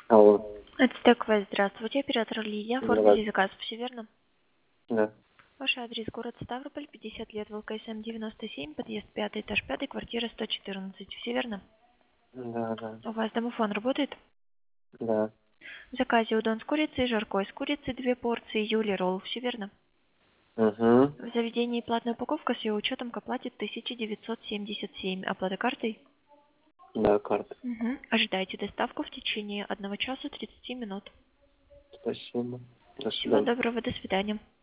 Алло. Ацтеквест, здравствуйте, оператор Лидия, оформили Здравствуйте. заказ, все верно? Да. Ваш адрес город Ставрополь, 50 лет, ВЛКСМ 97, подъезд 5, этаж 5, квартира 114, все верно? Да, да. У вас домофон работает? Да. В заказе удон с курицей, жаркой с курицей, 2 порции, юли ролл, все верно? Угу. В заведении платная упаковка с ее учетом к оплате 1977, оплата картой? Да, карта. Угу. Ожидайте доставку в течение 1 часа 30 минут. Спасибо. До Всего свидания. доброго, до свидания.